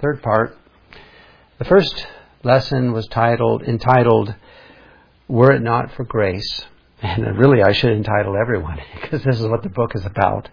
third part. The first lesson was entitled, Were It Not for Grace. And really I should entitle everyone, because this is what the book is about.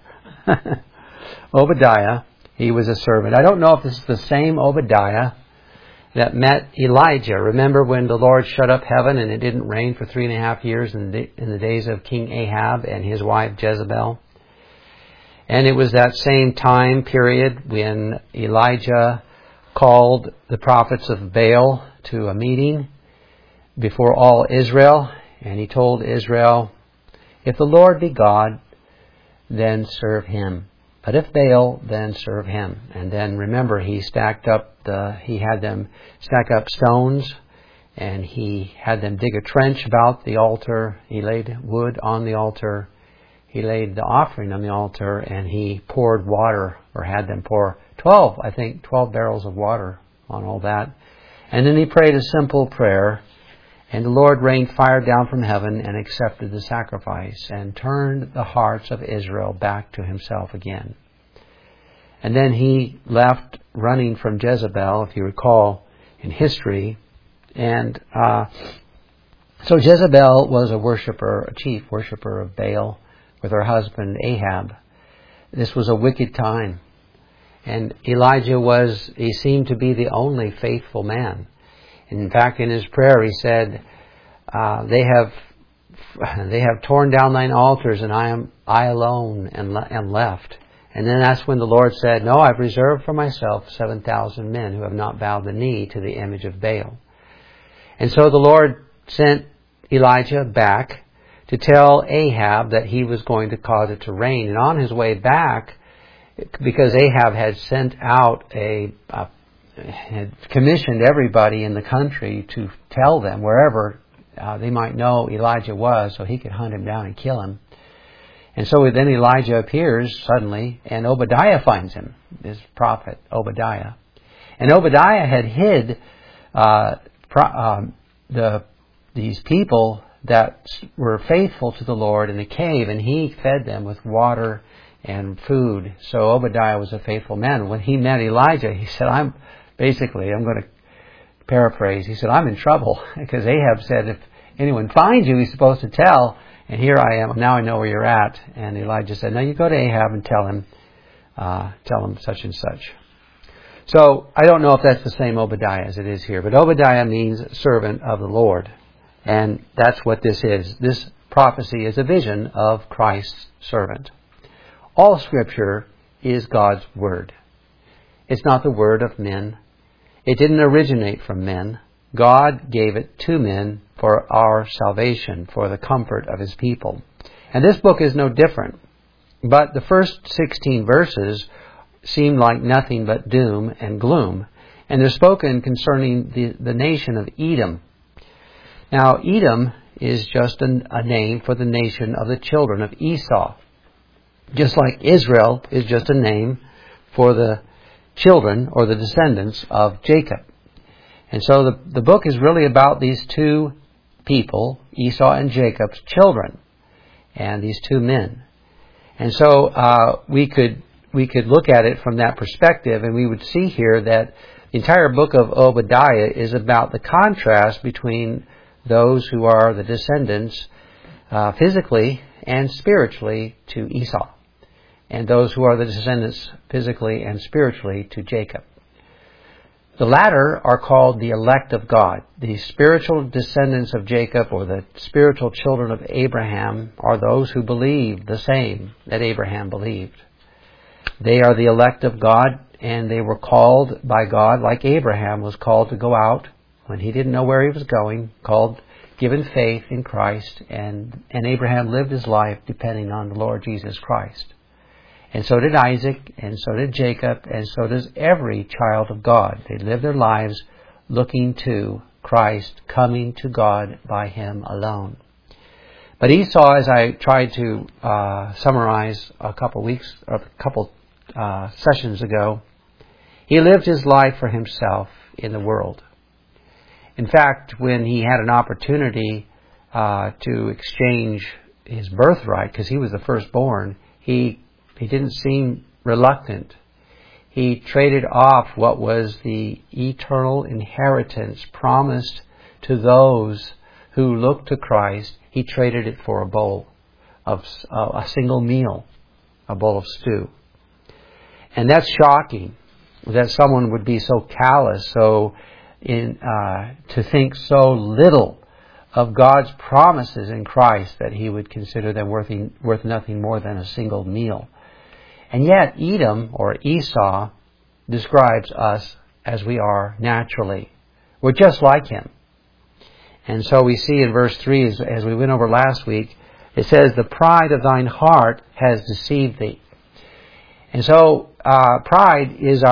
Obadiah, he was a servant. I don't know if this is the same Obadiah that met Elijah. Remember when the Lord shut up heaven and it didn't rain for 3.5 years in the days of King Ahab and his wife Jezebel? And it was that same time period when Elijah called the prophets of Baal to a meeting before all Israel. And he told Israel, if the Lord be God, then serve Him. But if Baal, then serve him. And then remember, he had them stack up stones, and he had them dig a trench about the altar. He laid wood on the altar. He laid the offering on the altar, and he poured water, or had them pour 12 barrels of water on all that. And then he prayed a simple prayer, and the Lord rained fire down from heaven and accepted the sacrifice and turned the hearts of Israel back to himself again. And then he left running from Jezebel, if you recall, in history. And so Jezebel was a chief worshiper of Baal with her husband Ahab. This was a wicked time. And Elijah he seemed to be the only faithful man. In fact, in his prayer, he said, they have torn down thine altars, and I alone am left. And then that's when the Lord said, no, I've reserved for myself 7,000 men who have not bowed the knee to the image of Baal. And so the Lord sent Elijah back to tell Ahab that he was going to cause it to rain. And on his way back, because Ahab had sent out had commissioned everybody in the country to tell them wherever they might know Elijah was, so he could hunt him down and kill him. And so then Elijah appears suddenly, and Obadiah finds him, this prophet Obadiah. And Obadiah had hid these people that were faithful to the Lord in a cave, and he fed them with water and food. So Obadiah was a faithful man. When he met Elijah, he said, I'm going to paraphrase, he said, I'm in trouble, because Ahab said, if anyone finds you, he's supposed to tell, and here I am, now I know where you're at. And Elijah said, no, you go to Ahab and tell him such and such. So I don't know if that's the same Obadiah as it is here, but Obadiah means servant of the Lord. And that's what this is. This prophecy is a vision of Christ's servant. All Scripture is God's Word. It's not the word of men. It didn't originate from men. God gave it to men for our salvation, for the comfort of His people. And this book is no different. But the first 16 verses seem like nothing but doom and gloom. And they're spoken concerning the nation of Edom. Now, Edom is just a name for the nation of the children of Esau. Just like Israel is just a name for the children or the descendants of Jacob. And so the book is really about these two people, Esau and Jacob's children, and these two men. And so we could look at it from that perspective, and we would see here that the entire book of Obadiah is about the contrast between those who are the descendants physically and spiritually to Esau, and those who are the descendants physically and spiritually to Jacob. The latter are called the elect of God. The spiritual descendants of Jacob, or the spiritual children of Abraham, are those who believe the same that Abraham believed. They are the elect of God, and they were called by God, like Abraham was called to go out when he didn't know where he was going, given faith in Christ, and Abraham lived his life depending on the Lord Jesus Christ. And so did Isaac, and so did Jacob, and so does every child of God. They live their lives looking to Christ, coming to God by Him alone. But Esau, as I tried to summarize a couple sessions ago, he lived his life for himself in the world. In fact, when he had an opportunity to exchange his birthright, because he was the firstborn, he didn't seem reluctant. He traded off what was the eternal inheritance promised to those who looked to Christ. He traded it for a bowl of a single meal, a bowl of stew. And that's shocking that someone would be so callous, to think so little of God's promises in Christ that he would consider them worth nothing more than a single meal. And yet Edom, or Esau, describes us as we are naturally. We're just like him. And so we see in verse 3, as we went over last week, it says, "The pride of thine heart has deceived thee." And so pride is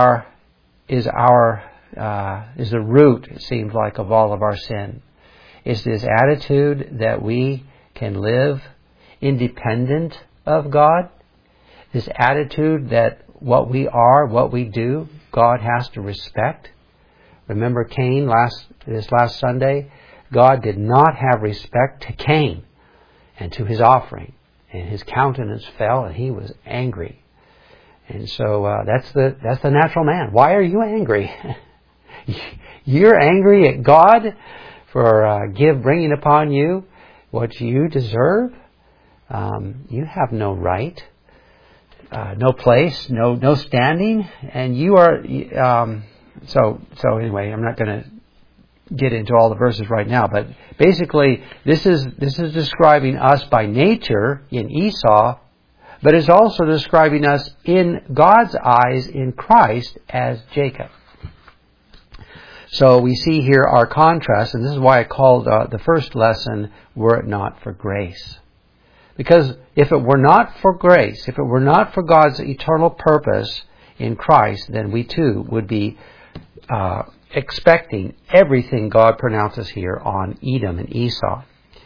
the root, it seems like, of all of our sin. It's this attitude that we can live independent of God. This attitude that what we are, what we do, God has to respect. Remember Cain this last Sunday? God did not have respect to Cain and to his offering. And his countenance fell and he was angry. And so that's the natural man. Why are you angry? You're angry at God for bringing upon you what you deserve? You have no right, no place, no standing, and you are. So anyway, I'm not going to get into all the verses right now, but basically, this is describing us by nature in Esau, but it's also describing us in God's eyes in Christ as Jacob. So we see here our contrast, and this is why I called the first lesson, "Were it not for grace." Because if it were not for grace, if it were not for God's eternal purpose in Christ, then we too would be expecting everything God pronounces here on Edom and Esau.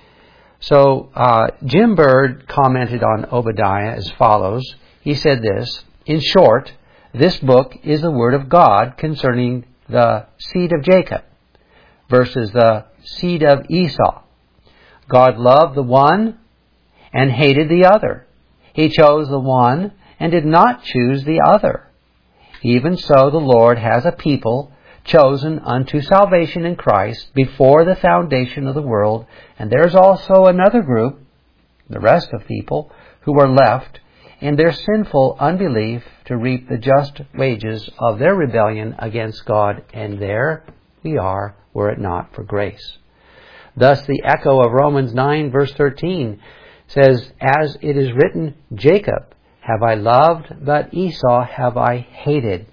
So Jim Bird commented on Obadiah as follows. He said this: "In short, this book is the word of God concerning the seed of Jacob versus the seed of Esau. God loved the one and hated the other. He chose the one and did not choose the other. Even so, the Lord has a people chosen unto salvation in Christ before the foundation of the world, and there's also another group, the rest of people, who are left in their sinful unbelief to reap the just wages of their rebellion against God, and there we are, were it not for grace." Thus the echo of Romans 9 verse 13 says, "As it is written, Jacob have I loved, but Esau have I hated."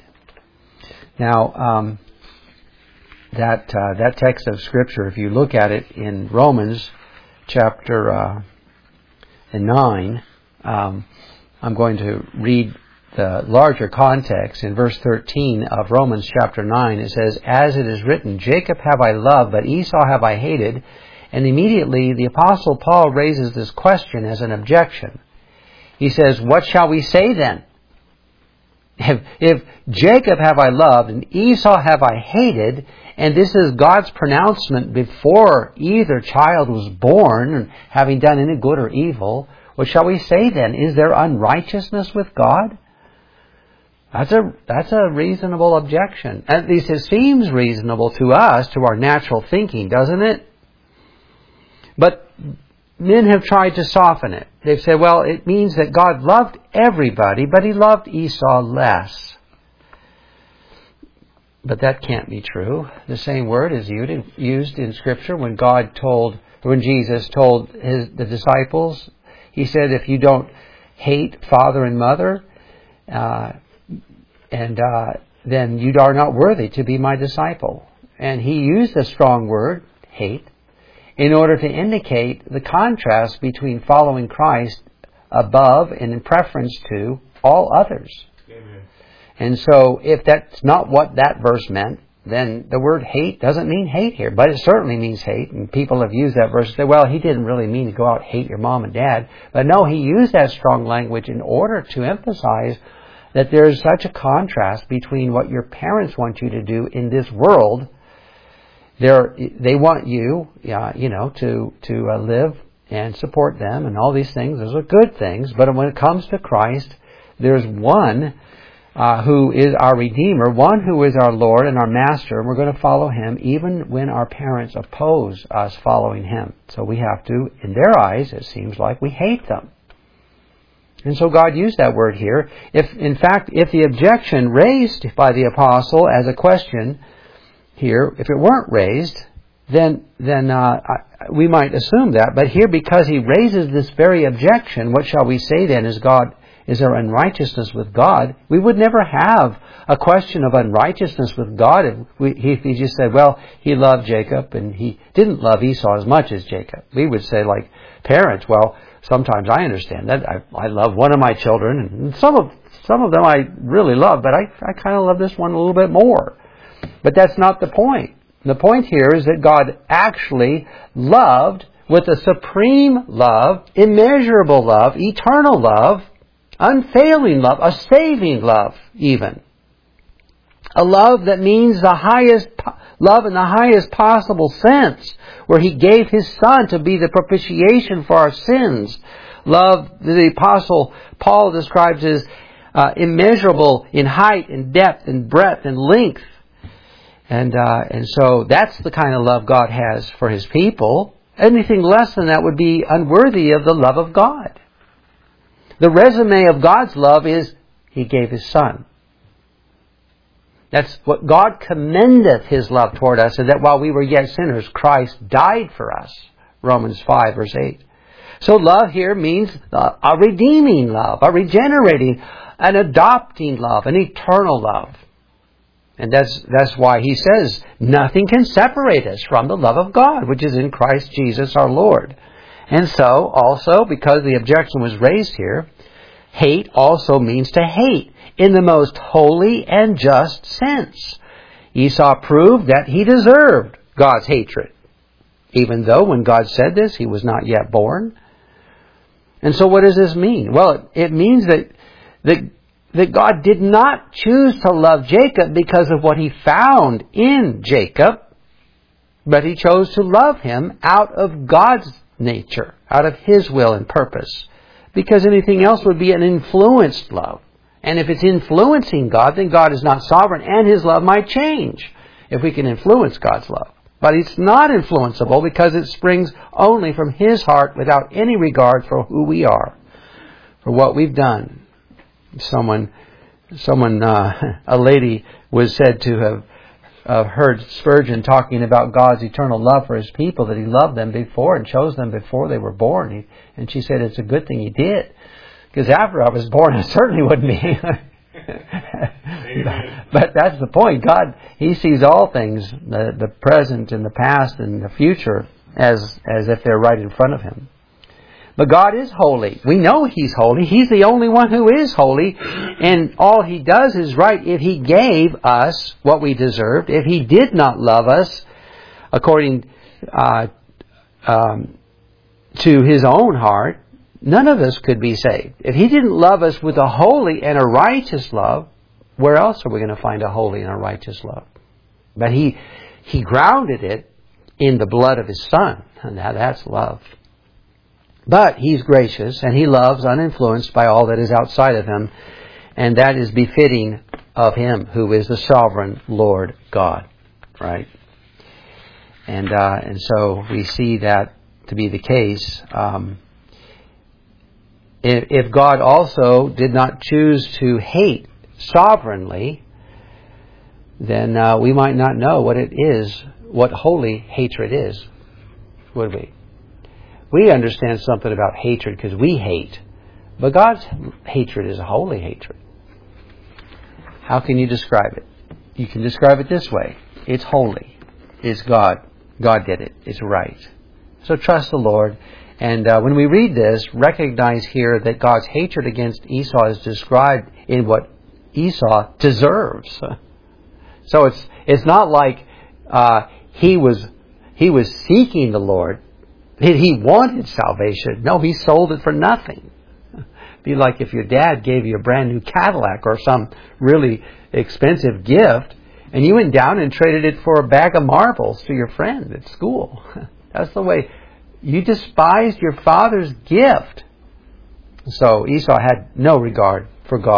Now, that text of Scripture, if you look at it in Romans chapter 9, I'm going to read the larger context. In verse 13 of Romans chapter 9, it says, "As it is written, Jacob have I loved, but Esau have I hated." And immediately the Apostle Paul raises this question as an objection. He says, "What shall we say then? If Jacob have I loved and Esau have I hated," and this is God's pronouncement before either child was born, and having done any good or evil, what shall we say then? Is there unrighteousness with God? That's a reasonable objection. At least it seems reasonable to us, to our natural thinking, doesn't it? But men have tried to soften it. They've said, well, it means that God loved everybody, but He loved Esau less. But that can't be true. The same word is used in Scripture when Jesus told the disciples. He said, if you don't hate father and mother, then you are not worthy to be my disciple. And He used a strong word, hate, in order to indicate the contrast between following Christ above and in preference to all others. Amen. And so if that's not what that verse meant, then the word hate doesn't mean hate here, but it certainly means hate. And people have used that verse and say, well, he didn't really mean to go out and hate your mom and dad. But no, he used that strong language in order to emphasize that there's such a contrast between what your parents want you to do in this world. They want you, to live and support them and all these things. Those are good things. But when it comes to Christ, there's one who is our Redeemer, one who is our Lord and our Master, and we're going to follow Him even when our parents oppose us following Him. So we have to, in their eyes, it seems like we hate them. And so God used that word here. If the objection raised by the apostle as a question here, if it weren't raised, then we might assume that. But here, because he raises this very objection, what shall we say then? Is there unrighteousness with God? We would never have a question of unrighteousness with God if he just said, well, he loved Jacob and he didn't love Esau as much as Jacob. We would say, like parents, well, sometimes I understand that. I love one of my children, and some of them I really love, but I kind of love this one a little bit more. But that's not the point. The point here is that God actually loved with a supreme love, immeasurable love, eternal love, unfailing love, a saving love even. A love that means the highest love in the highest possible sense, where He gave His Son to be the propitiation for our sins. Love the Apostle Paul describes as immeasurable in height and depth and breadth and length. And so that's the kind of love God has for His people. Anything less than that would be unworthy of the love of God. The resume of God's love is He gave His Son. That's what God commendeth His love toward us, and that while we were yet sinners, Christ died for us. Romans 5, verse 8. So love here means a redeeming love, a regenerating, an adopting love, an eternal love. And that's why he says, nothing can separate us from the love of God, which is in Christ Jesus our Lord. And so, also, because the objection was raised here, hate also means to hate in the most holy and just sense. Esau proved that he deserved God's hatred, even though when God said this, he was not yet born. And so what does this mean? Well, it means that God did not choose to love Jacob because of what He found in Jacob, but He chose to love him out of God's nature, out of His will and purpose, because anything else would be an influenced love. And if it's influencing God, then God is not sovereign, and His love might change if we can influence God's love. But it's not influenceable because it springs only from His heart without any regard for who we are, for what we've done. A lady was said to have heard Spurgeon talking about God's eternal love for His people, that He loved them before and chose them before they were born. And she said, it's a good thing He did, because after I was born, it certainly wouldn't be. But that's the point. God, He sees all things, the present and the past and the future, as if they're right in front of Him. But God is holy. We know He's holy. He's the only one who is holy. And all He does is right. If He gave us what we deserved, if He did not love us according to His own heart, none of us could be saved. If He didn't love us with a holy and a righteous love, where else are we going to find a holy and a righteous love? But He grounded it in the blood of His Son. And now that's love. But He's gracious, and He loves uninfluenced by all that is outside of Him, and that is befitting of Him who is the sovereign Lord God. Right? And so we see that to be the case. If God also did not choose to hate sovereignly, then we might not know what it is, what holy hatred is, would we? We understand something about hatred because we hate. But God's hatred is a holy hatred. How can you describe it? You can describe it this way. It's holy. It's God. God did it. It's right. So trust the Lord. And when we read this, recognize here that God's hatred against Esau is described in what Esau deserves. So it's not like he was seeking the Lord. He wanted salvation. No, he sold it for nothing. It'd be like if your dad gave you a brand new Cadillac or some really expensive gift, and you went down and traded it for a bag of marbles to your friend at school. That's the way. You despised your father's gift. So Esau had no regard for God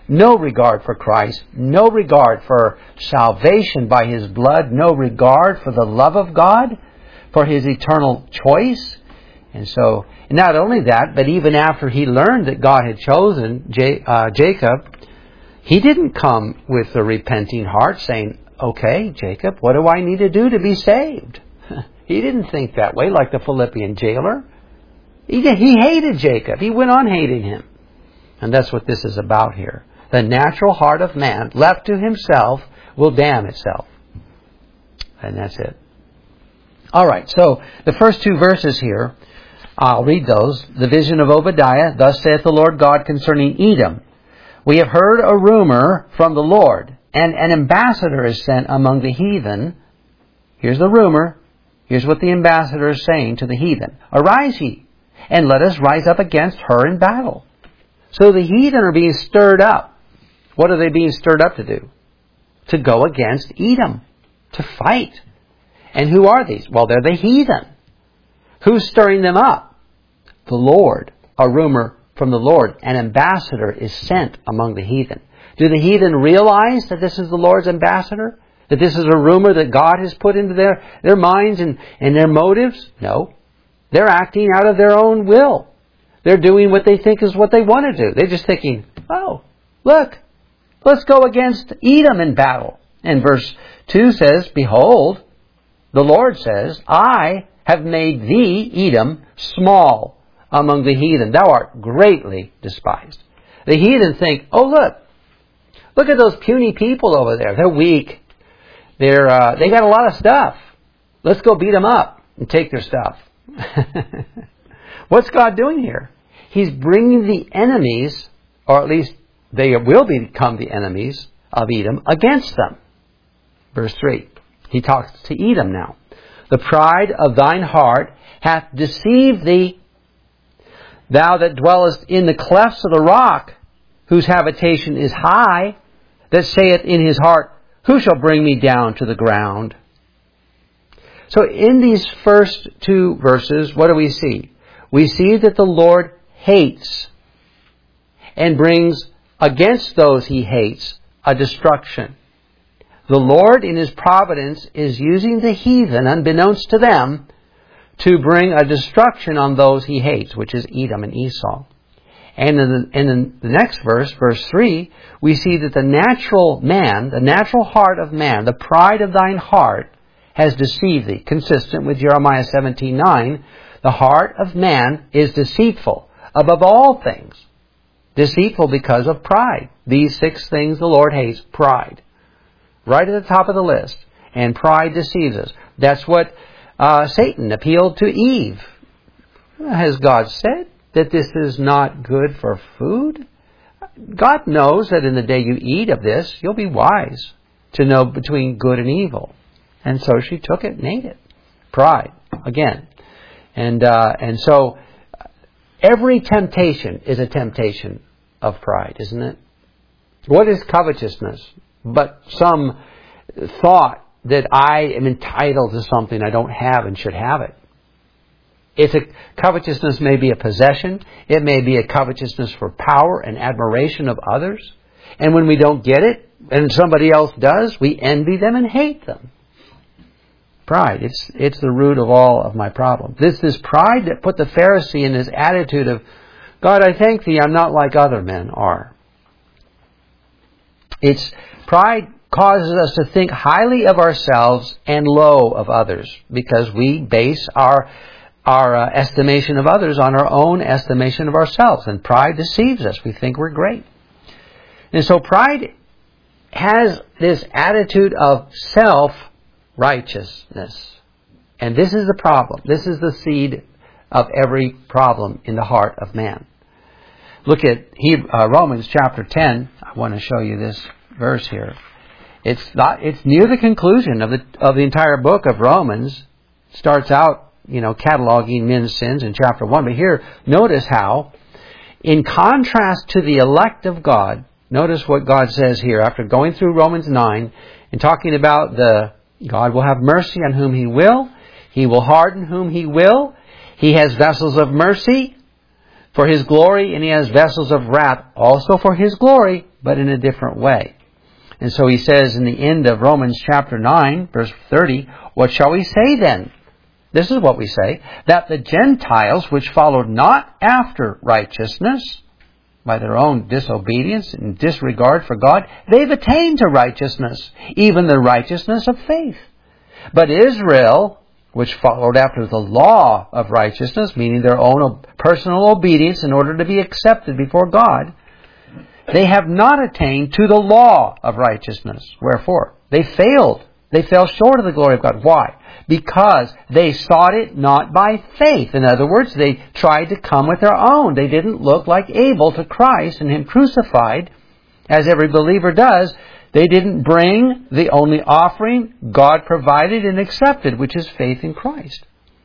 no regard for Christ, no regard for salvation by His blood, no regard for the love of God, for His eternal choice. And so, not only that, but even after he learned that God had chosen Jacob, he didn't come with a repenting heart saying, okay, Jacob, what do I need to do to be saved? He didn't think that way like the Philippian jailer. He hated Jacob. He went on hating him. And that's what this is about here. The natural heart of man, left to himself, will damn itself. And that's it. Alright, so the first two verses here, I'll read those. The vision of Obadiah, thus saith the Lord God concerning Edom. We have heard a rumor from the Lord, and an ambassador is sent among the heathen. Here's the rumor. Here's what the ambassador is saying to the heathen. Arise ye, and let us rise up against her in battle. So the heathen are being stirred up. What are they being stirred up to do? To go against Edom. To fight. And who are these? Well, they're the heathen. Who's stirring them up? The Lord. A rumor from the Lord. An ambassador is sent among the heathen. Do the heathen realize that this is the Lord's ambassador? That this is a rumor that God has put into their minds and their motives? No. They're acting out of their own will. They're doing what they think is what they want to do. They're just thinking, oh, look, let's go against Edom in battle. And verse 2 says, behold, the Lord says, I have made thee, Edom, small among the heathen. Thou art greatly despised. The heathen think, oh, look at those puny people over there. They're weak. They got a lot of stuff. Let's go beat them up and take their stuff. What's God doing here? He's bringing the enemies, or at least they will become the enemies of Edom, against them. Verse 3. He talks to Edom now. The pride of thine heart hath deceived thee, thou that dwellest in the clefts of the rock, whose habitation is high, that saith in his heart, who shall bring me down to the ground? So in these first two verses, what do we see? We see that the Lord hates and brings against those He hates a destruction. The Lord in His providence is using the heathen, unbeknownst to them, to bring a destruction on those He hates, which is Edom and Esau. And in the next verse, verse 3, we see that the natural man, the natural heart of man, the pride of thine heart, has deceived thee. Consistent with Jeremiah 17:9, the heart of man is deceitful above all things. Deceitful because of pride. These 6 things the Lord hates. Pride. Right at the top of the list. And pride deceives us. That's what Satan appealed to Eve. Has God said that this is not good for food? God knows that in the day you eat of this, you'll be wise to know between good and evil. And so she took it and ate it. Pride, again. And so every temptation is a temptation of pride, isn't it? What is covetousness but some thought that I am entitled to something I don't have and should have it? Covetousness may be a possession. It may be a covetousness for power and admiration of others. And when we don't get it, and somebody else does, we envy them and hate them. Pride. It's the root of all of my problems. This pride that put the Pharisee in his attitude of, God, I thank Thee, I'm not like other men are. Pride causes us to think highly of ourselves and low of others, because we base our estimation of others on our own estimation of ourselves. And pride deceives us. We think we're great. And so pride has this attitude of self-righteousness. And this is the problem. This is the seed of every problem in the heart of man. Look at Romans chapter 10. I want to show you this verse here. It's near the conclusion of the entire book of Romans. It starts out, cataloging men's sins in chapter 1. But here, notice how, in contrast to the elect of God, notice what God says here after going through Romans 9 and talking about God will have mercy on whom He will. He will harden whom He will. He has vessels of mercy for His glory, and He has vessels of wrath also for His glory, but in a different way. And so he says in the end of Romans chapter 9, verse 30, what shall we say then? This is what we say, that the Gentiles which followed not after righteousness, by their own disobedience and disregard for God, they've attained to righteousness, even the righteousness of faith. But Israel, which followed after the law of righteousness, meaning their own personal obedience in order to be accepted before God, they have not attained to the law of righteousness. Wherefore? They failed. They fell short of the glory of God. Why? Because they sought it not by faith. In other words, they tried to come with their own. They didn't look like Abel to Christ and Him crucified, as every believer does. They didn't bring the only offering God provided and accepted, which is faith in Christ.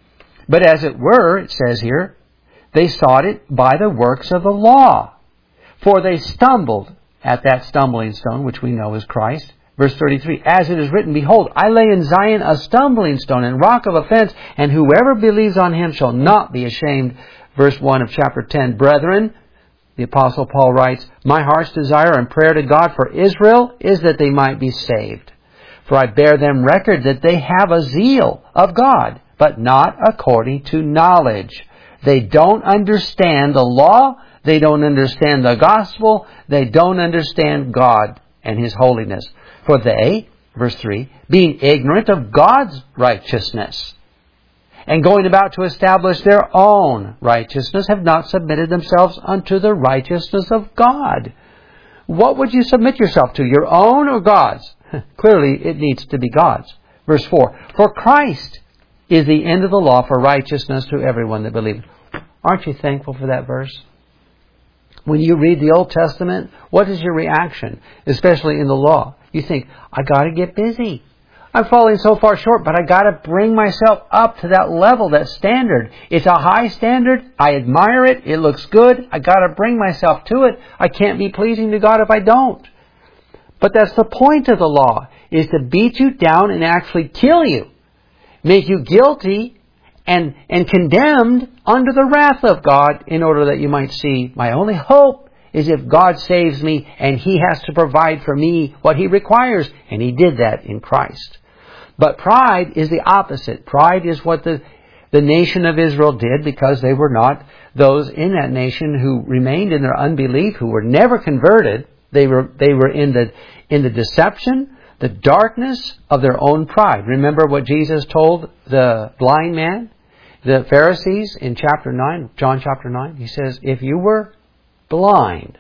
But as it were, it says here, they sought it by the works of the law. For they stumbled at that stumbling stone, which we know is Christ. Verse 33, as it is written, behold, I lay in Zion a stumbling stone and rock of offense, and whoever believes on Him shall not be ashamed. Verse 1 of chapter 10, brethren, the Apostle Paul writes, my heart's desire and prayer to God for Israel is that they might be saved. For I bear them record that they have a zeal of God, but not according to knowledge. They don't understand the law. They don't understand the gospel. They don't understand God and His holiness. For they, verse 3, being ignorant of God's righteousness and going about to establish their own righteousness, have not submitted themselves unto the righteousness of God. What would you submit yourself to, your own or God's? Clearly, it needs to be God's. Verse 4, for Christ is the end of the law for righteousness to everyone that believes. Aren't you thankful for that verse? When you read the Old Testament, what is your reaction, especially in the law? You think, I got to get busy. I'm falling so far short, but I got to bring myself up to that level, that standard. It's a high standard. I admire it. It looks good. I got to bring myself to it. I can't be pleasing to God if I don't. But that's the point of the law, is to beat you down and actually kill you, make you guilty and condemned under the wrath of God, in order that you might see my only hope is if God saves me and He has to provide for me what He requires. And He did that in Christ. But pride is the opposite. Pride is what the nation of Israel did, because they were not those in that nation who remained in their unbelief, who were never converted. They were in the deception, the darkness of their own pride. Remember what Jesus told the blind man, the Pharisees, in chapter 9, John chapter 9? He says, if you were blind,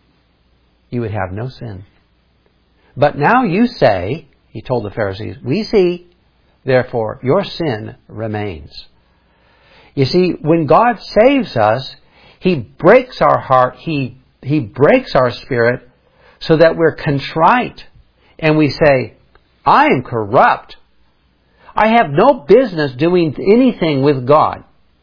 you would have no sin. But now you say, He told the Pharisees, we see, therefore your sin remains. You see, when God saves us, He breaks our heart, He breaks our spirit, so that we're contrite. And we say, I am corrupt. I have no business doing anything with God.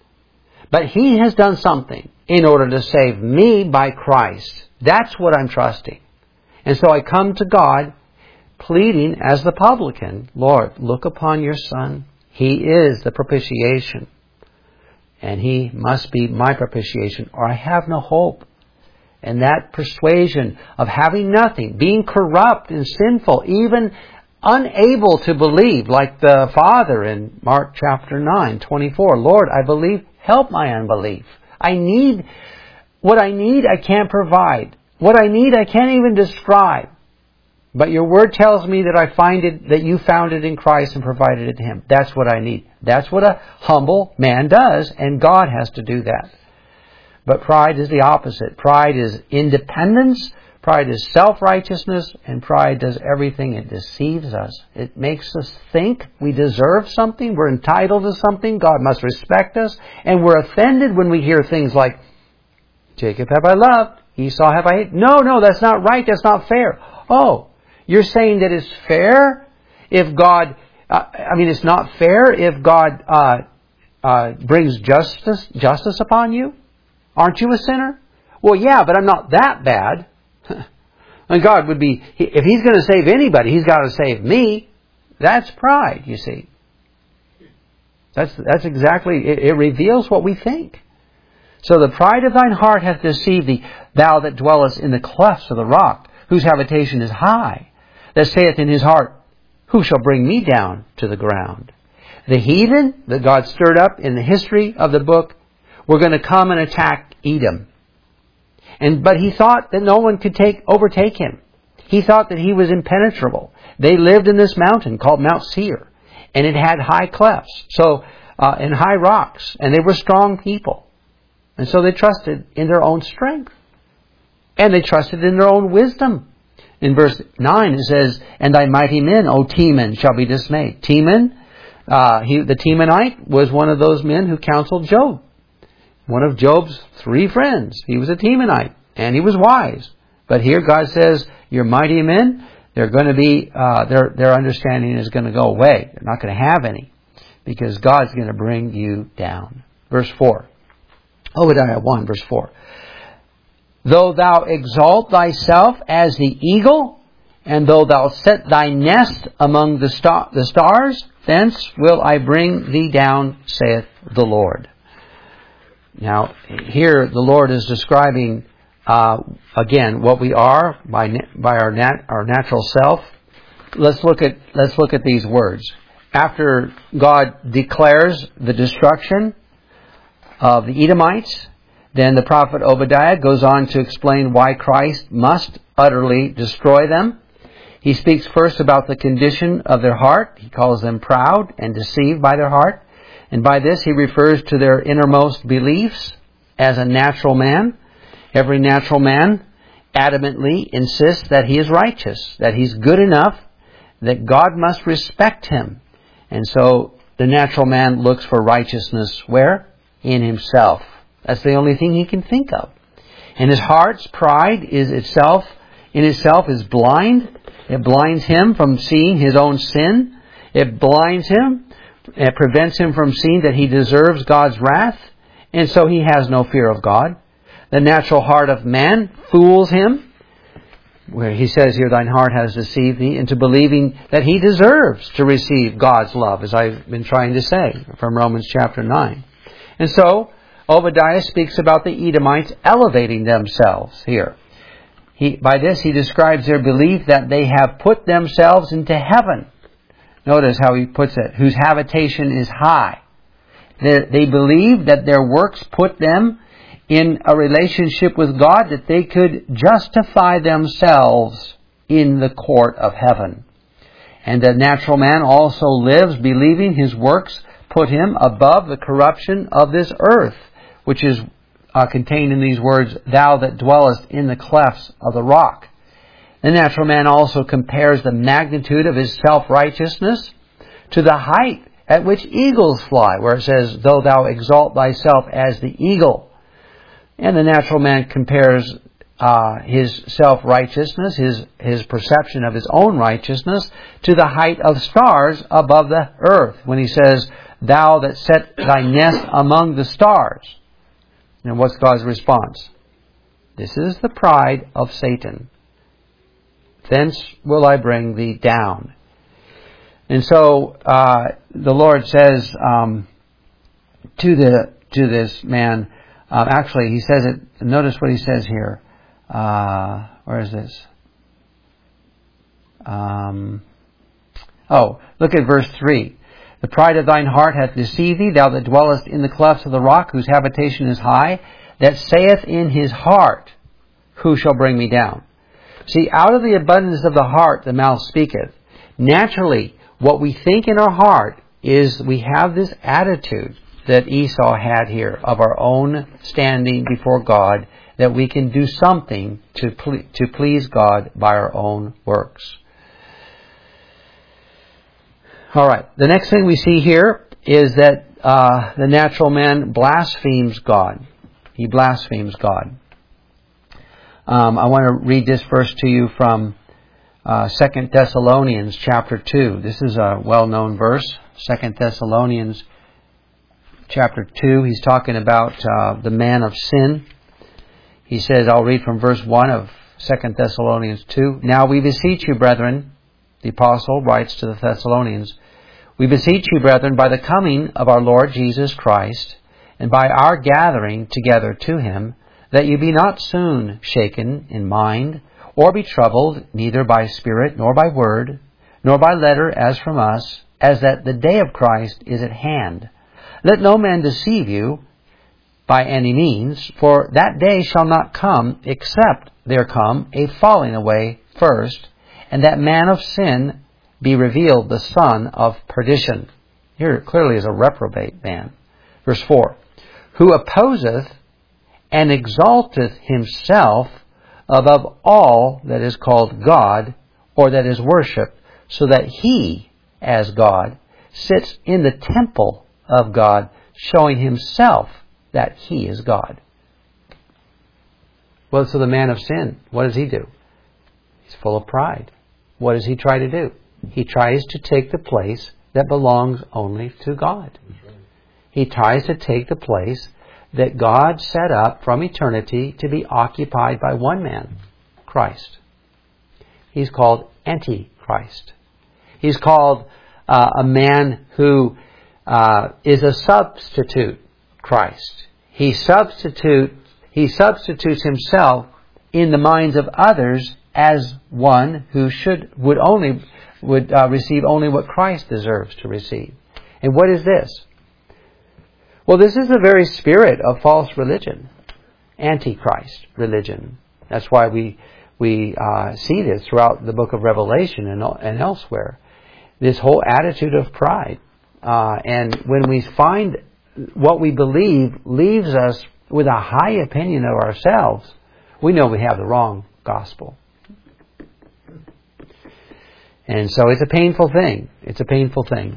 But He has done something in order to save me by Christ. That's what I'm trusting. And so I come to God pleading as the publican, Lord, look upon your Son. He is the propitiation. And He must be my propitiation, or I have no hope. And that persuasion of having nothing, being corrupt and sinful, even unable to believe, like the father in Mark chapter 9:24. Lord, I believe, help my unbelief. What I need, I can't provide. What I need, I can't even describe. But your word tells me that I find it, that you found it in Christ and provided it to Him. That's what I need. That's what a humble man does, and God has to do that. But pride is the opposite. Pride is independence. Pride is self-righteousness, and pride does everything. It deceives us. It makes us think we deserve something. We're entitled to something. God must respect us. And we're offended when we hear things like, Jacob have I loved, Esau have I hated. No, that's not right. That's not fair. Oh, you're saying that it's fair if God, it's not fair if God brings justice upon you? Aren't you a sinner? Well, yeah, but I'm not that bad. And God would be, if He's going to save anybody, He's got to save me. That's pride, you see. That's exactly, it reveals what we think. So the pride of thine heart hath deceived thee, thou that dwellest in the clefts of the rock, whose habitation is high, that saith in his heart, who shall bring me down to the ground? The heathen that God stirred up in the history of the book were going to come and attack Edom. But he thought that no one could overtake him. He thought that he was impenetrable. They lived in this mountain called Mount Seir, and it had high clefts, and high rocks, and they were strong people. And so they trusted in their own strength. And they trusted in their own wisdom. In verse 9 it says, and thy mighty men, O Teman, shall be dismayed. Teman, the Temanite, was one of those men who counseled Job. One of Job's 3 friends. He was a Temanite, and he was wise. But here God says, your mighty men, they're going to be, their understanding is going to go away. They're not going to have any, because God's going to bring you down. Verse 4. Obadiah 1, verse 4. Though thou exalt thyself as the eagle, and though thou set thy nest among the stars, thence will I bring thee down, saith the Lord. Now, here the Lord is describing, again, what we are by our natural self. Let's look at these words. After God declares the destruction of the Edomites, then the prophet Obadiah goes on to explain why Christ must utterly destroy them. He speaks first about the condition of their heart. He calls them proud and deceived by their heart. And by this he refers to their innermost beliefs as a natural man. Every natural man adamantly insists that he is righteous, that he's good enough, that God must respect him. And so the natural man looks for righteousness where? In himself. That's the only thing he can think of. And his heart's pride in itself is blind. It blinds him from seeing his own sin. It blinds him. It prevents him from seeing that he deserves God's wrath. And so he has no fear of God. The natural heart of man fools him, where he says here, thine heart has deceived thee, into believing that he deserves to receive God's love, as I've been trying to say from Romans chapter 9. And so Obadiah speaks about the Edomites elevating themselves here. By this he describes their belief that they have put themselves into heaven. Notice how he puts it, whose habitation is high. They believe that their works put them in a relationship with God, that they could justify themselves in the court of heaven. And the natural man also lives believing his works put him above the corruption of this earth, which is contained in these words, thou that dwellest in the clefts of the rock. The natural man also compares the magnitude of his self-righteousness to the height at which eagles fly, where it says, though thou exalt thyself as the eagle. And the natural man compares his self-righteousness, his perception of his own righteousness, to the height of stars above the earth, when he says, thou that set thy nest among the stars. And what's God's response? This is the pride of Satan. Thence will I bring thee down. And so the Lord says to this man, actually he says it, notice what he says here. Where is this? Look at verse 3. The pride of thine heart hath deceived thee, thou that dwellest in the clefts of the rock, whose habitation is high, that saith in his heart, who shall bring me down? See, out of the abundance of the heart the mouth speaketh. Naturally, what we think in our heart is we have this attitude that Esau had here of our own standing before God, that we can do something to please God by our own works. All right. The next thing we see here is that the natural man blasphemes God. He blasphemes God. I want to read this verse to you from 2 Thessalonians chapter 2. This is a well-known verse. 2 Thessalonians chapter 2. He's talking about the man of sin. He says, I'll read from verse 1 of 2 Thessalonians 2. Now we beseech you, brethren, the apostle writes to the Thessalonians, we beseech you, brethren, by the coming of our Lord Jesus Christ, and by our gathering together to him, that you be not soon shaken in mind, or be troubled, neither by spirit, nor by word, nor by letter as from us, as that the day of Christ is at hand. Let no man deceive you by any means, for that day shall not come, except there come a falling away first, and that man of sin be revealed, the son of perdition. Here it clearly is a reprobate man. Verse 4, who opposeth and exalteth himself above all that is called God, or that is worshipped, so that he, as God, sits in the temple of God, showing himself that he is God. Well, so the man of sin, what does he do? He's full of pride. What does he try to do? He tries to take the place that belongs only to God. He tries to take the place that God set up from eternity to be occupied by one man, Christ. He's called Antichrist. He's called a man who is a substitute Christ. He substitutes himself in the minds of others as one who would receive only what Christ deserves to receive. And what is this? Well, this is the very spirit of false religion, Antichrist religion. That's why we see this throughout the book of Revelation and elsewhere. This whole attitude of pride. And when we find what we believe leaves us with a high opinion of ourselves, we know we have the wrong gospel. And so it's a painful thing. It's a painful thing.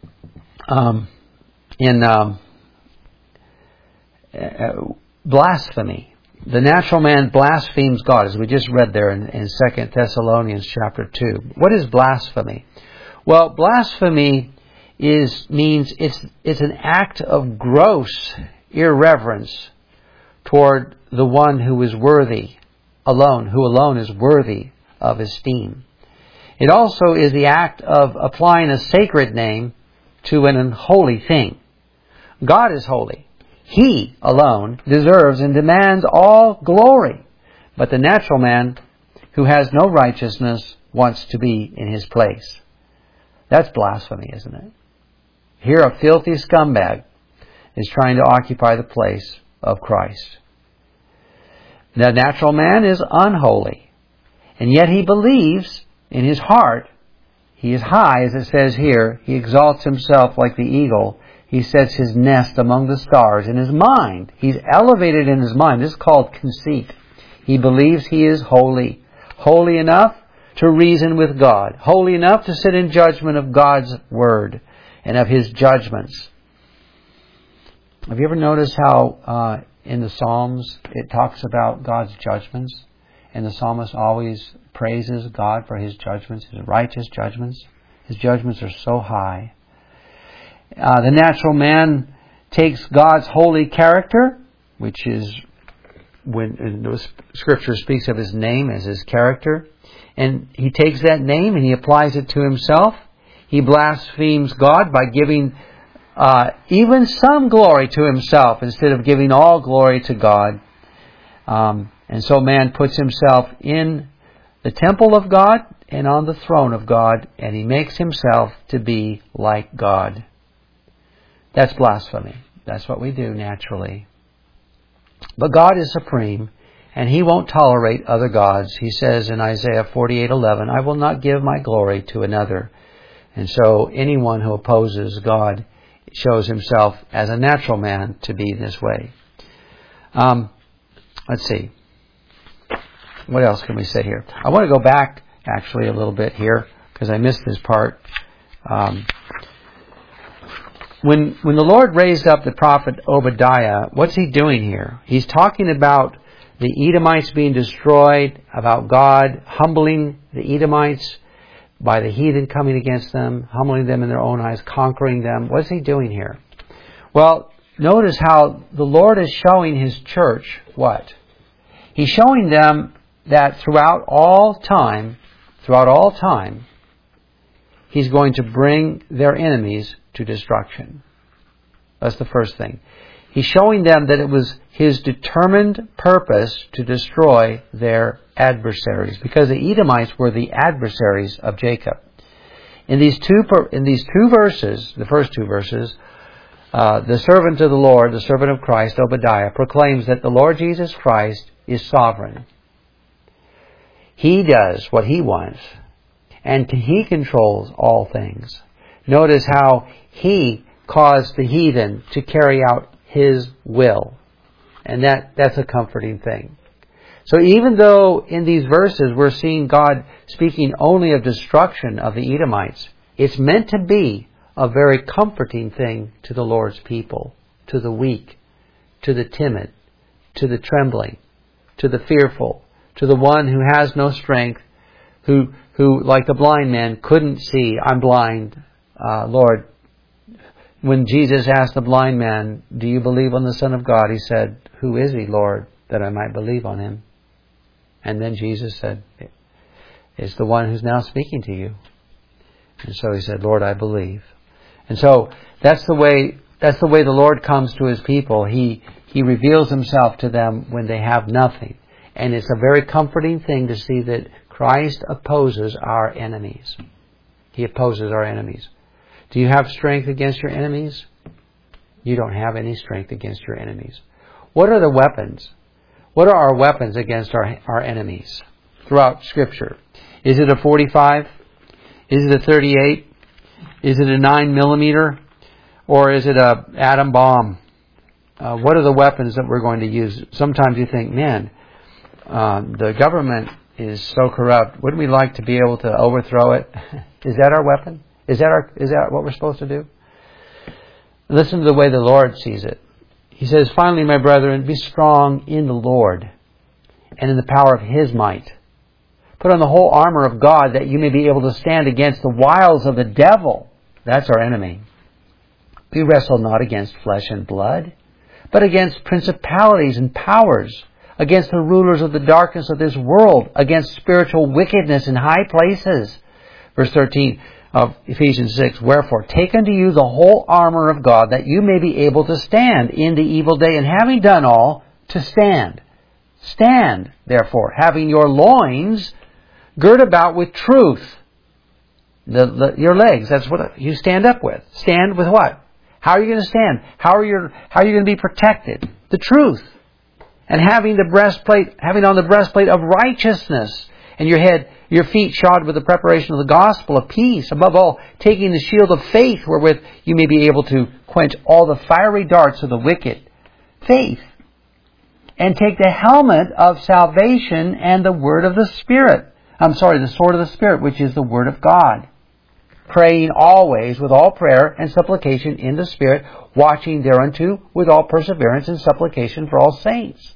Blasphemy. The natural man blasphemes God, as we just read there in 2 Thessalonians chapter 2. What is blasphemy? Well, blasphemy means it's an act of gross irreverence toward the one who is worthy alone, who alone is worthy of esteem. It also is the act of applying a sacred name to an unholy thing. God is holy. He alone deserves and demands all glory. But the natural man who has no righteousness wants to be in his place. That's blasphemy, isn't it? Here a filthy scumbag is trying to occupy the place of Christ. The natural man is unholy. And yet he believes in his heart. He is high, as it says here. He exalts himself like the eagle. He sets his nest among the stars. In his mind, he's elevated in his mind. This is called conceit. He believes he is holy. Holy enough to reason with God. Holy enough to sit in judgment of God's word and of his judgments. Have you ever noticed how in the Psalms it talks about God's judgments? And the psalmist always praises God for his judgments, his righteous judgments. His judgments are so high. The natural man takes God's holy character, which is when the Scripture speaks of his name as his character, and he takes that name and he applies it to himself. He blasphemes God by giving even some glory to himself instead of giving all glory to God. And so man puts himself in the temple of God and on the throne of God, and he makes himself to be like God. That's blasphemy. That's what we do naturally. But God is supreme, and he won't tolerate other gods. He says in Isaiah 48:11, I will not give my glory to another. And so anyone who opposes God shows himself as a natural man to be this way. Let's see. What else can we say here? I want to go back actually a little bit here because I missed this part. When the Lord raised up the prophet Obadiah, what's he doing here? He's talking about the Edomites being destroyed, about God humbling the Edomites by the heathen coming against them, humbling them in their own eyes, conquering them. What's he doing here? Well, notice how the Lord is showing his church what? He's showing them that throughout all time, he's going to bring their enemies to destruction. That's the first thing. He's showing them that it was His determined purpose to destroy their adversaries, because the Edomites were the adversaries of Jacob. In these two verses, the first two verses, the servant of the Lord, the servant of Christ, Obadiah, proclaims that the Lord Jesus Christ is sovereign. He does what He wants, and He controls all things. Notice how He caused the heathen to carry out His will. And that's a comforting thing. So even though in these verses we're seeing God speaking only of destruction of the Edomites, it's meant to be a very comforting thing to the Lord's people, to the weak, to the timid, to the trembling, to the fearful, to the one who has no strength, who like the blind man couldn't see. I'm blind, Lord. When Jesus asked the blind man, do you believe on the Son of God? He said, who is He, Lord, that I might believe on Him? And then Jesus said, it's the one who's now speaking to you. And so he said, Lord, I believe. And so that's the way the Lord comes to His people. He reveals Himself to them when they have nothing. And it's a very comforting thing to see that Christ opposes our enemies. He opposes our enemies. Do you have strength against your enemies? You don't have any strength against your enemies. What are the weapons? What are our weapons against our enemies throughout Scripture? Is it a 45? Is it a 38? Is it a 9mm? Or is it a atom bomb? What are the weapons that we're going to use? Sometimes you think, man, the government is so corrupt. Wouldn't we like to be able to overthrow it? Is that our weapon? Is that what we're supposed to do? Listen to the way the Lord sees it. He says, finally, my brethren, be strong in the Lord and in the power of His might. Put on the whole armor of God that you may be able to stand against the wiles of the devil. That's our enemy. We wrestle not against flesh and blood, but against principalities and powers, against the rulers of the darkness of this world, against spiritual wickedness in high places. Verse 13 of Ephesians 6, wherefore take unto you the whole armor of God, that you may be able to stand in the evil day, and having done all, to stand. Stand, therefore, having your loins girt about with truth. Your legs, that's what you stand up with. Stand with what? How are you going to stand? How are you going to be protected? The truth. And having on the breastplate of righteousness, and your feet shod with the preparation of the gospel of peace. Above all, taking the shield of faith, wherewith you may be able to quench all the fiery darts of the wicked. Faith. And take the helmet of salvation and the word of the Spirit. the sword of the Spirit, which is the word of God. Praying always with all prayer and supplication in the Spirit, watching thereunto with all perseverance and supplication for all saints.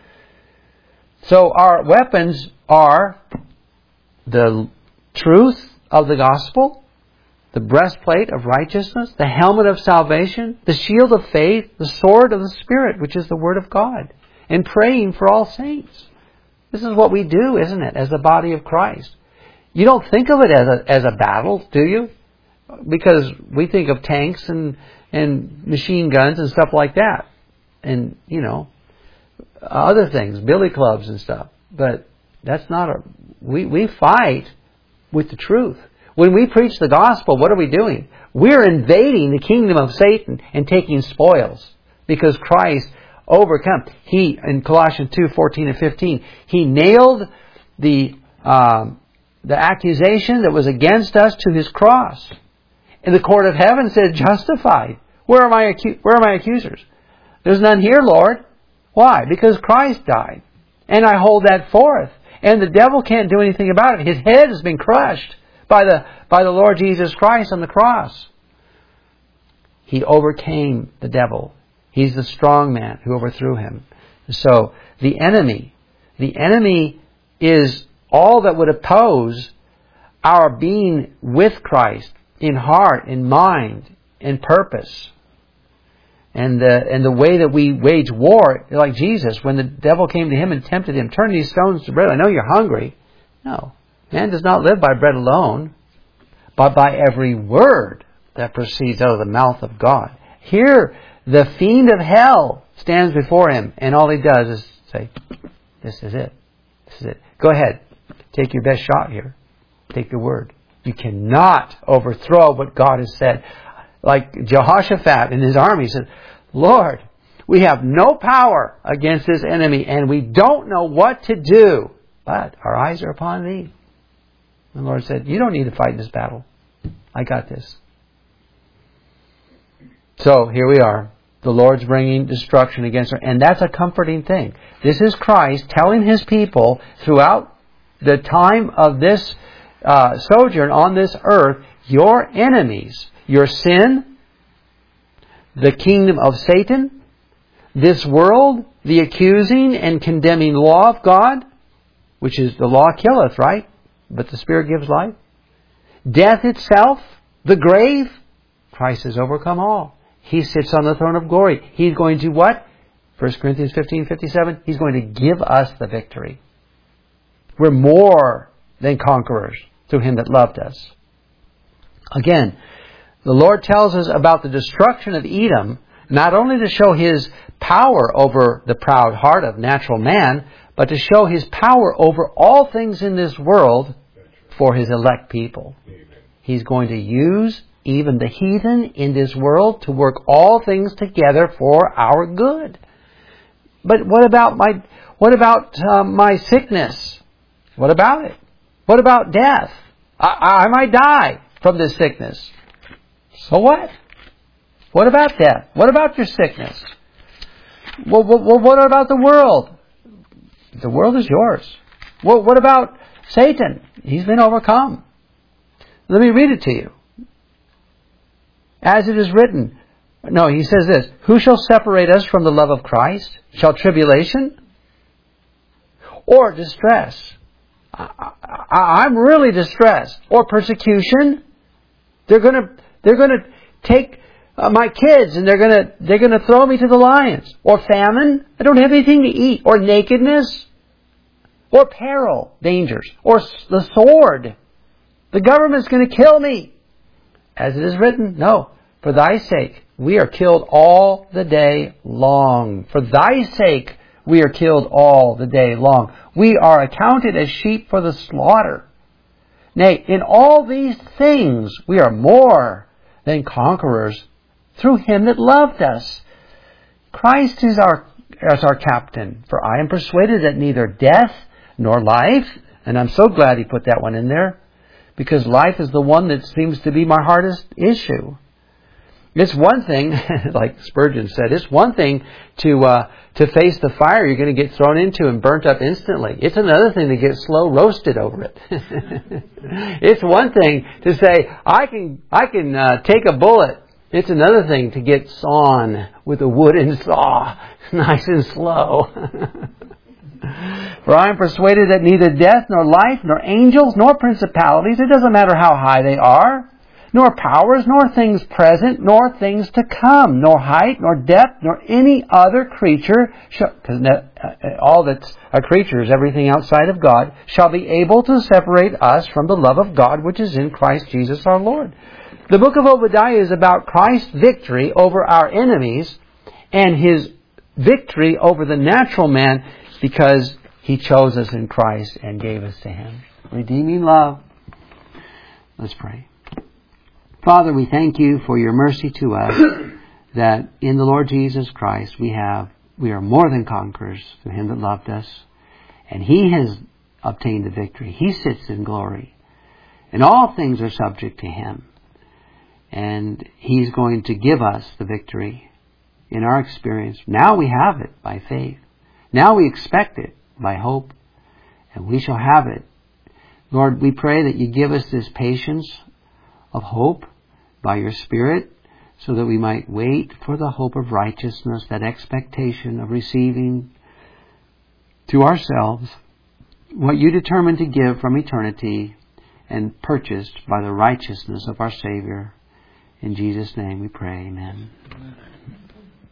So our weapons are the truth of the gospel, the breastplate of righteousness, the helmet of salvation, the shield of faith, the sword of the Spirit, which is the word of God, and praying for all saints. This is what we do, isn't it, as the body of Christ? You don't think of it as a battle, do you? Because we think of tanks and machine guns and stuff like that. And, other things, billy clubs and stuff. But that's not we fight with the truth. When we preach the gospel, what are we doing? We're invading the kingdom of Satan and taking spoils. Because Christ overcome. He, in Colossians 2:14 and 15, He nailed the accusation that was against us to His cross. In the court of heaven said, justified. Where are my accusers? There's none here, Lord. Why? Because Christ died. And I hold that forth. And the devil can't do anything about it. His head has been crushed by the Lord Jesus Christ on the cross. He overcame the devil. He's the strong man who overthrew him. So the enemy is all that would oppose our being with Christ in heart, in mind, in purpose. And the way that we wage war, like Jesus, when the devil came to Him and tempted Him, turn these stones to bread. I know you're hungry. No. Man does not live by bread alone, but by every word that proceeds out of the mouth of God. Here, The fiend of hell stands before him, and all he does is say, this is it. This is it. Go ahead. Take your best shot here. Take the word. You cannot overthrow what God has said. Like Jehoshaphat and his army said, Lord, we have no power against this enemy, and we don't know what to do. But our eyes are upon thee. And the Lord said, you don't need to fight this battle. I got this. So here we are. The Lord's bringing destruction against her. And that's a comforting thing. This is Christ telling His people throughout the time of this sojourn on this earth, your enemies, your sin, the kingdom of Satan, this world, the accusing and condemning law of God, which is the law killeth, right? But the Spirit gives life. Death itself, the grave, Christ has overcome all. He sits on the throne of glory. He's going to what? 1 Corinthians 15:57. He's going to give us the victory. We're more than conquerors through Him that loved us. Again, the Lord tells us about the destruction of Edom, not only to show His power over the proud heart of natural man, but to show His power over all things in this world for His elect people. He's going to use even the heathen in this world to work all things together for our good. But what about my sickness? What about it? What about death? I might die from this sickness. So what? What about death? What about your sickness? Well, what about the world? The world is yours. Well, what about Satan? He's been overcome. Let me read it to you. As it is written. No, he says this. Who shall separate us from the love of Christ? Shall tribulation? Or distress? I'm really distressed. Or persecution? They're going to take my kids and they're going to throw me to the lions. Or famine? I don't have anything to eat. Or nakedness? Or peril, dangers? Or the sword? The government's going to kill me. As it is written, no, for thy sake we are killed all the day long. For thy sake we are killed all the day long. We are accounted as sheep for the slaughter. Nay, in all these things we are more than conquerors through Him that loved us. Christ is our captain. For I am persuaded that neither death nor life, and I'm so glad he put that one in there, because life is the one that seems to be my hardest issue. It's one thing, like Spurgeon said, it's one thing to face the fire you're going to get thrown into and burnt up instantly. It's another thing to get slow roasted over it. It's one thing to say, I can take a bullet. It's another thing to get sawn with a wooden saw, nice and slow. For I am persuaded that neither death, nor life, nor angels, nor principalities, it doesn't matter how high they are, nor powers, nor things present, nor things to come, nor height, nor depth, nor any other creature, because all that's a creature is everything outside of God, shall be able to separate us from the love of God which is in Christ Jesus our Lord. The book of Obadiah is about Christ's victory over our enemies and His victory over the natural man, because He chose us in Christ and gave us to Him. Redeeming love. Let's pray. Father, we thank You for Your mercy to us, that in the Lord Jesus Christ we are more than conquerors through Him that loved us, and He has obtained the victory. He sits in glory, and all things are subject to Him, and He's going to give us the victory in our experience. Now we have it by faith. Now we expect it by hope, and we shall have it. Lord, we pray that You give us this patience of hope by Your Spirit, so that we might wait for the hope of righteousness, that expectation of receiving to ourselves what You determined to give from eternity and purchased by the righteousness of our Savior. In Jesus' name we pray, amen.